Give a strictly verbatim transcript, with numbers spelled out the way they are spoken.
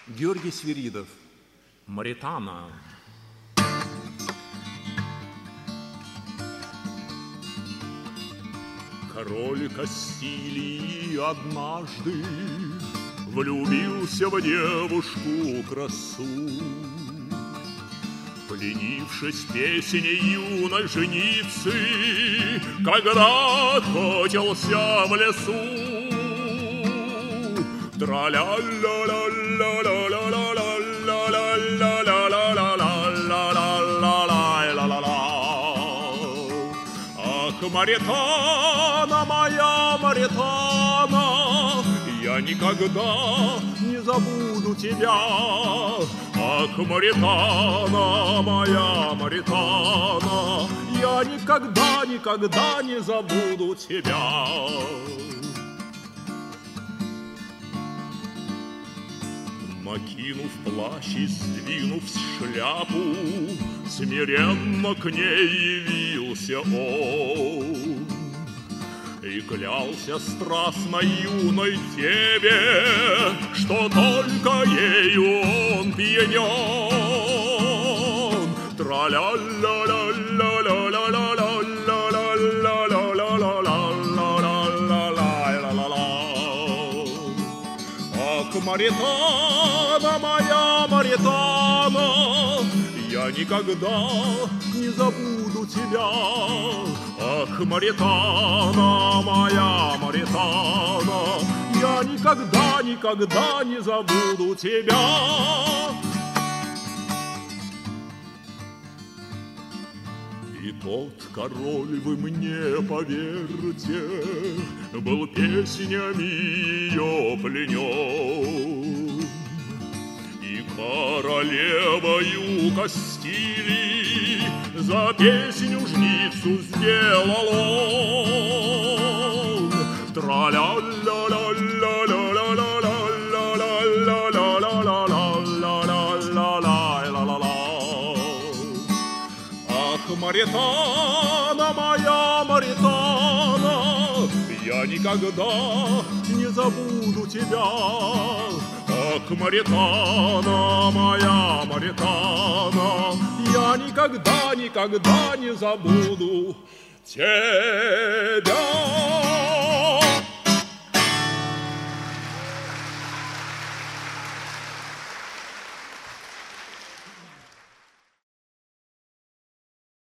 Георгий Свиридов. Маритана. Король Кастилии однажды влюбился в девушку красу. Пленившись песней юной женицы, когда охотился в лесу, ах, Маритана, моя Маритана, я никогда не забуду тебя. Ах, Маритана, моя Маритана, я никогда, никогда не забуду тебя. Накинув плащ и сдвинув шляпу, смиренно к ней явился он и клялся страстно юной тебе, что только ею он пьянен. Тра-ля-ля-ля-ля-ля-ля-ля-ля-ля-ля-ля-ля-ля-ля-ля-ля-ля. Ах, Маритана, моя Маритана, я никогда не забуду тебя. Ах, Маритана, моя Маритана, я никогда, никогда не забуду тебя. И тот король, вы мне поверьте, был песнями ее пленен. И королевою Кастилии за песню жницу сделал он. Тра-ля-ля-ля-ля-ля-ля-ля-ля-ля-ля-ля-ля-ля-ля-ля-ля-ля. Ах, Маритана, моя Маритана, я никогда не забуду тебя. Ах, Маритана, моя Маритана, я никогда, никогда не забуду тебя.